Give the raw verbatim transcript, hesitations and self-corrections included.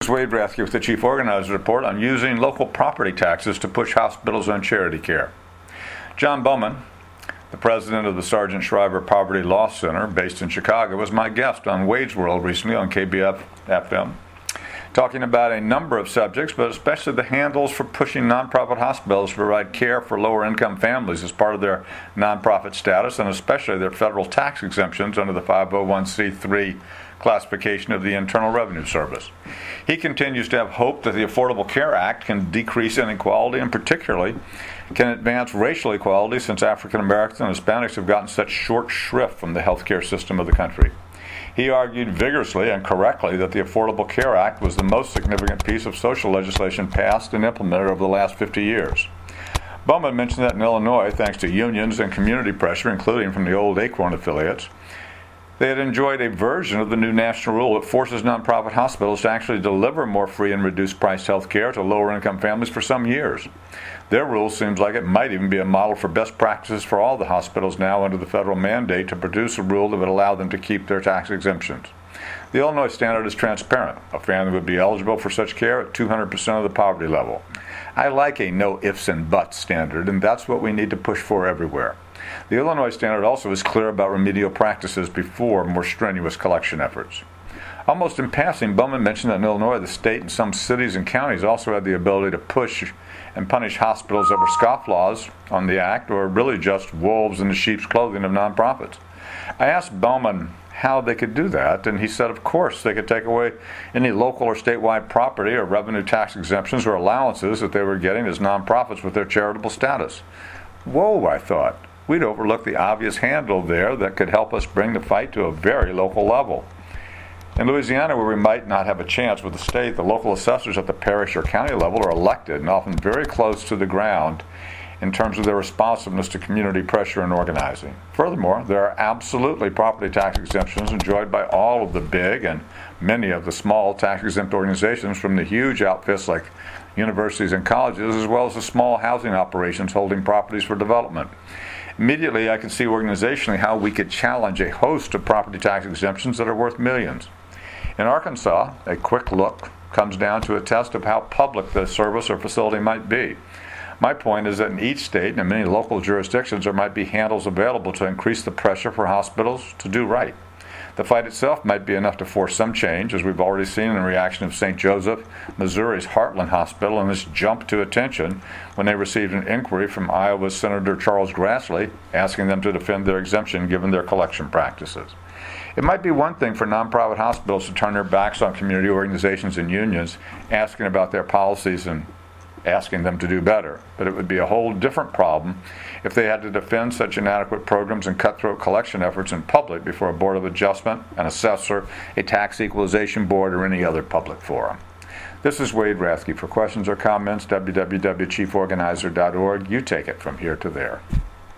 is Wade Rathke with the Chief Organizer Report on using local property taxes to push hospitals on charity care. John Bowman, the president of the Sargent Shriver Poverty Law Center, based in Chicago, was my guest on Wade's World recently on K B F F M, talking about a number of subjects, but especially the handles for pushing nonprofit hospitals to provide care for lower-income families as part of their nonprofit status, and especially their federal tax exemptions under the five oh one c three classification of the Internal Revenue Service. He continues to have hope that the Affordable Care Act can decrease inequality and particularly can advance racial equality, since African Americans and Hispanics have gotten such short shrift from the healthcare system of the country. He argued vigorously and correctly that the Affordable Care Act was the most significant piece of social legislation passed and implemented over the last fifty years. Bowman mentioned that in Illinois, thanks to unions and community pressure, including from the old Acorn affiliates, they had enjoyed a version of the new national rule that forces nonprofit hospitals to actually deliver more free and reduced-priced health care to lower-income families for some years. Their rule seems like it might even be a model for best practices for all the hospitals now under the federal mandate to produce a rule that would allow them to keep their tax exemptions. The Illinois standard is transparent. A family would be eligible for such care at two hundred percent of the poverty level. I like a no ifs and buts standard, and that's what we need to push for everywhere. The Illinois standard also is clear about remedial practices before more strenuous collection efforts. Almost in passing, Bowman mentioned that in Illinois, the state and some cities and counties also had the ability to push and punish hospitals that were scofflaws on the act or really just wolves in the sheep's clothing of nonprofits. I asked Bowman how they could do that, and he said, of course, they could take away any local or statewide property or revenue tax exemptions or allowances that they were getting as nonprofits with their charitable status. Whoa, I thought. We'd overlook the obvious handle there that could help us bring the fight to a very local level. In Louisiana, where we might not have a chance with the state, the local assessors at the parish or county level are elected and often very close to the ground in terms of their responsiveness to community pressure and organizing. Furthermore, there are absolutely property tax exemptions enjoyed by all of the big and many of the small tax-exempt organizations, from the huge outfits like universities and colleges, as well as the small housing operations holding properties for development. Immediately, I can see organizationally how we could challenge a host of property tax exemptions that are worth millions. In Arkansas, a quick look comes down to a test of how public the service or facility might be. My point is that in each state and in many local jurisdictions, there might be handles available to increase the pressure for hospitals to do right. The fight itself might be enough to force some change, as we've already seen in the reaction of Saint Joseph, Missouri's Heartland Hospital, and this jump to attention when they received an inquiry from Iowa's Senator Charles Grassley asking them to defend their exemption given their collection practices. It might be one thing for nonprofit hospitals to turn their backs on community organizations and unions, asking about their policies and asking them to do better. But it would be a whole different problem if they had to defend such inadequate programs and cutthroat collection efforts in public before a board of adjustment, an assessor, a tax equalization board, or any other public forum. This is Wade Rathke. For questions or comments, w w w dot chief organizer dot org. You take it from here to there.